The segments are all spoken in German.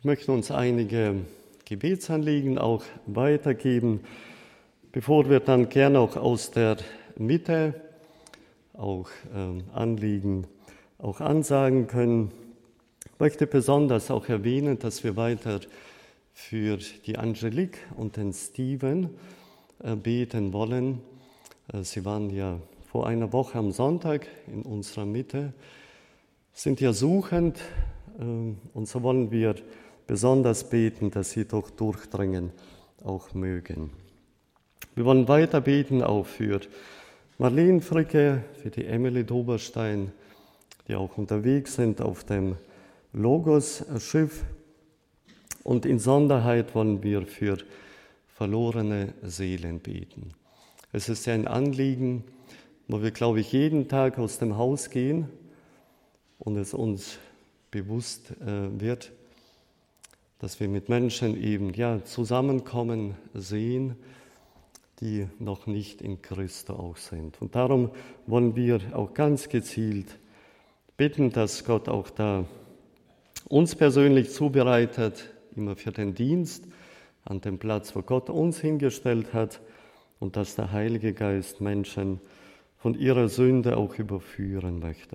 Ich möchte uns einige Gebetsanliegen auch weitergeben, bevor wir dann gerne auch aus der Mitte auch Anliegen auch ansagen können. Ich möchte besonders auch erwähnen, dass wir weiter für die Angelique und den Steven beten wollen. Sie waren ja vor einer Woche am Sonntag in unserer Mitte, sind ja suchend und so wollen wir besonders beten, dass sie doch durchdringen auch mögen. Wir wollen weiter beten auch für Marlene Fricke, für die Emily Doberstein, die auch unterwegs sind auf dem Logos-Schiff. Und in Sonderheit wollen wir für verlorene Seelen beten. Es ist ja ein Anliegen, wo wir, glaube ich, jeden Tag aus dem Haus gehen und es uns bewusst wird, dass wir mit Menschen eben zusammenkommen, sehen, die noch nicht in Christus auch sind. Und darum wollen wir auch ganz gezielt bitten, dass Gott auch da uns persönlich zubereitet, immer für den Dienst an dem Platz, wo Gott uns hingestellt hat, und dass der Heilige Geist Menschen von ihrer Sünde auch überführen möchte.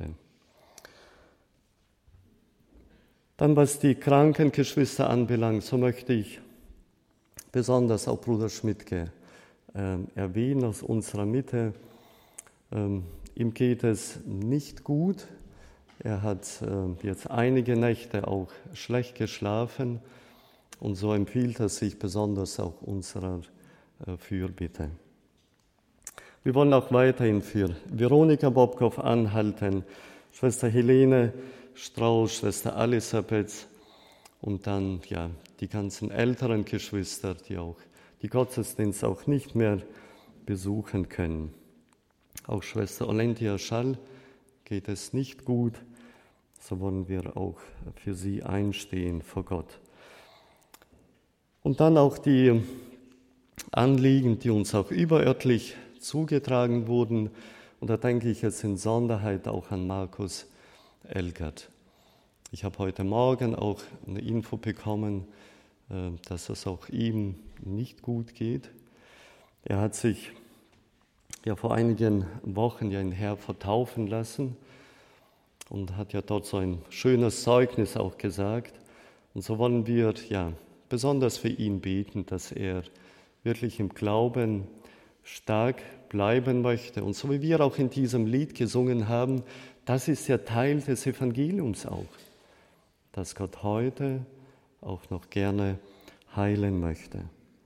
Dann, was die kranken Geschwister anbelangt, so möchte ich besonders auch Bruder Schmidtke erwähnen aus unserer Mitte. Ihm geht es nicht gut. Er hat jetzt einige Nächte auch schlecht geschlafen und so empfiehlt er sich besonders auch unserer Fürbitte. Wir wollen auch weiterhin für Veronika Bobkow anhalten, Schwester Helene Strauß, Schwester Elisabeth und dann die ganzen älteren Geschwister, die auch die Gottesdienst auch nicht mehr besuchen können. Auch Schwester Olentia Schall geht es nicht gut, so wollen wir auch für sie einstehen vor Gott. Und dann auch die Anliegen, die uns auch überörtlich zugetragen wurden, und da denke ich jetzt in Sonderheit auch an Markus Elgert. Ich habe heute Morgen auch eine Info bekommen, dass es auch ihm nicht gut geht. Er hat sich vor einigen Wochen in Herford taufen lassen und hat dort so ein schönes Zeugnis auch gesagt. Und so wollen wir besonders für ihn beten, dass er wirklich im Glauben stark bleiben möchte. Und so wie wir auch in diesem Lied gesungen haben, das ist ja Teil des Evangeliums auch, dass Gott heute auch noch gerne heilen möchte.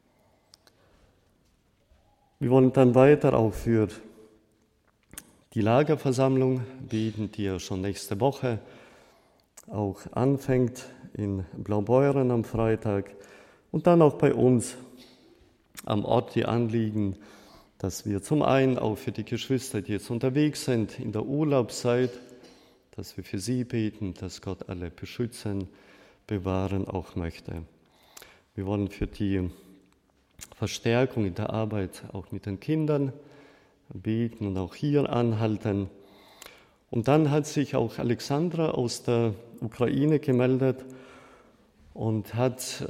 Wir wollen dann weiter auch für die Lagerversammlung beten, die ja schon nächste Woche auch anfängt in Blaubeuren am Freitag. Und dann auch bei uns am Ort die Anliegen, dass wir zum einen auch für die Geschwister, die jetzt unterwegs sind in der Urlaubszeit, dass wir für sie beten, dass Gott alle beschützen, bewahren auch möchte. Wir wollen für die Verstärkung in der Arbeit auch mit den Kindern beten und auch hier anhalten. Und dann hat sich auch Alexandra aus der Ukraine gemeldet und hat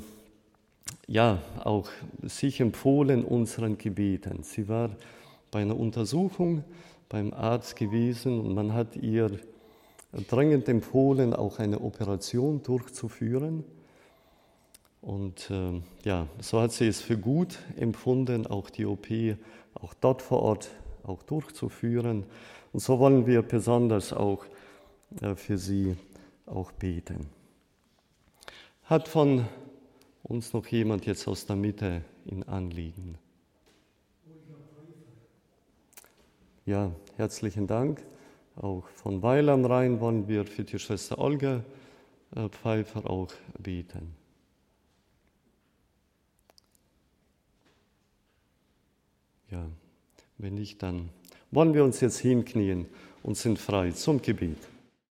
auch sich empfohlen unseren Gebeten. Sie war bei einer Untersuchung beim Arzt gewesen und man hat ihr dringend empfohlen, auch eine Operation durchzuführen. Und so hat sie es für gut empfunden, auch die OP auch dort vor Ort auch durchzuführen. Und so wollen wir besonders auch für sie auch beten. Hat von uns noch jemand jetzt aus der Mitte in Anliegen? Ja, herzlichen Dank. Auch von Weil am Rhein wollen wir für die Schwester Olga Pfeiffer auch beten. Ja, wenn nicht, dann wollen wir uns jetzt hinknien und sind frei zum Gebet.